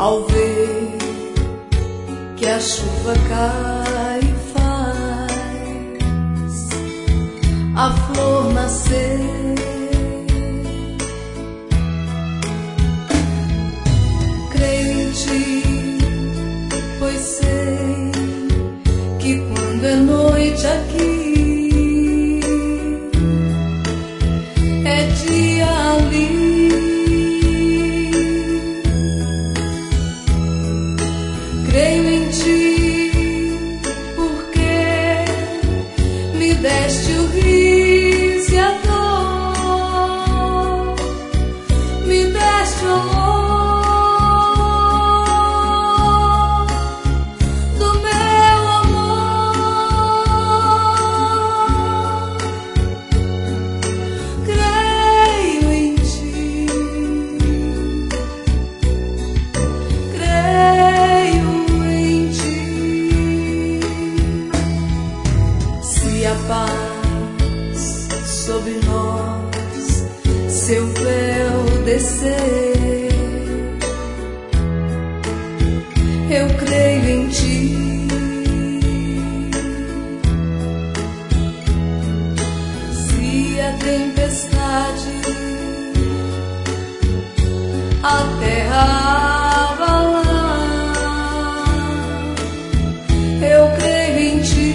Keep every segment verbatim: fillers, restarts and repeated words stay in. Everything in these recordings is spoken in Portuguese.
ao ver que a chuva cai e faz a flor nascer. Creio em ti, pois sei que quando é noite aqui é dia ali. Creio em ti, porque me deste o riso e a dor, me deste o amor do meu amor. Creio em ti, creio em ti. Se a paz sobre nós seu véu descer, eu creio em ti. Se a tempestade a terra abalar, eu creio em ti.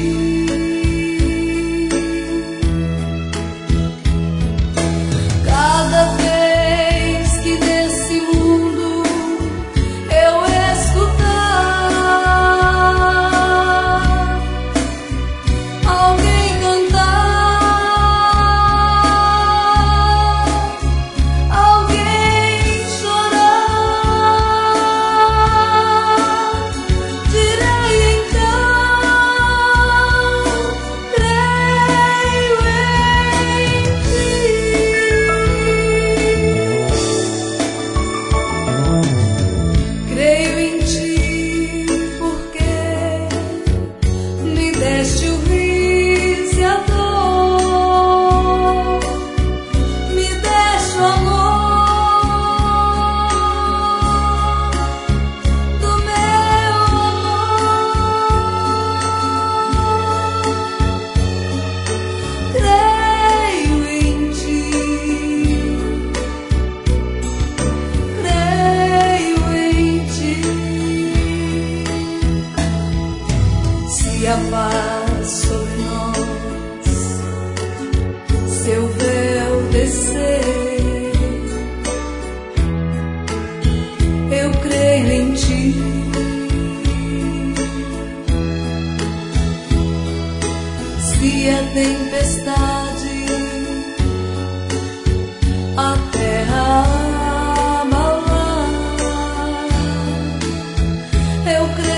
Cada vez que nesse mundo eu escutar alguém cantar, alguém chorar, direi então, creio em ti. Creio em ti, porque me deste o riso e a dor, me deste o amor do meu amor. Creio em ti, creio em ti. Se a paz sobre nós seu véu descer, eu creio em ti. Se a tempestade a terra abalar, eu creio